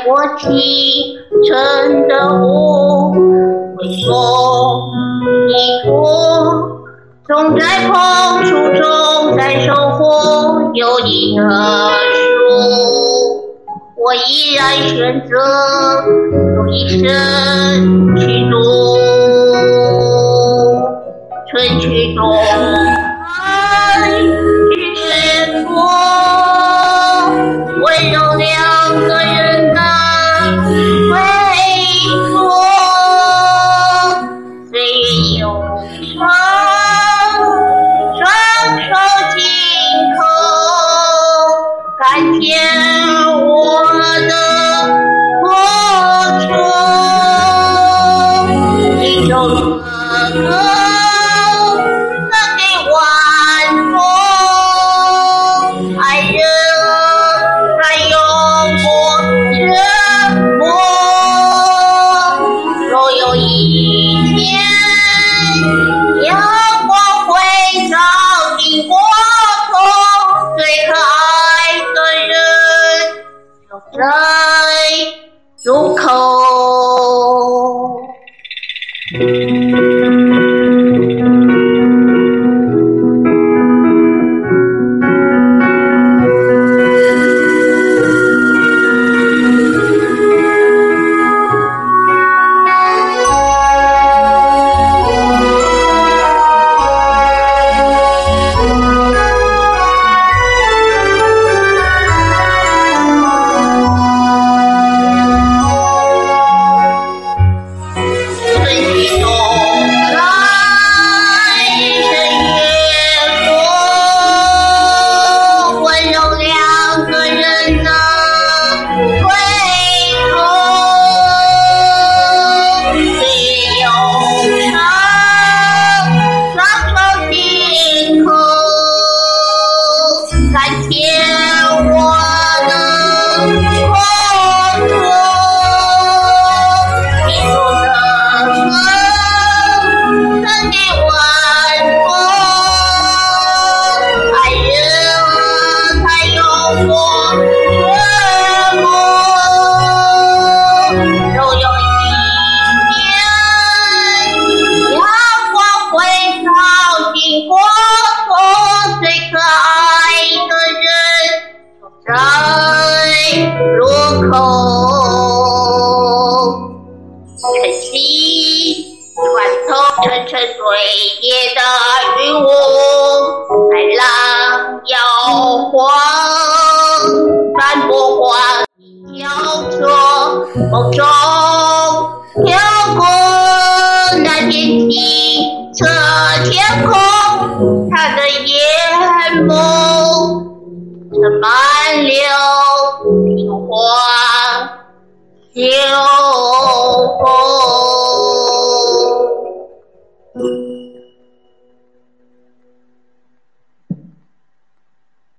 我清晨的雾会送一朵，种在碰触中，在收获有一棵树。我依然选择用一生去读，春去中爱与结果，温柔两个人的回国，岁月悠长，双手紧扣，看见我的过程，一首歌赠给晚风，爱人在永过沉默。若有一天阳光会照进国土，最可爱的人就在入口。沉沉堆叠的云雾，海浪摇晃，斑驳花交错，梦中飘过那片清澈天空，它的眼眸盛满了冰花秋风。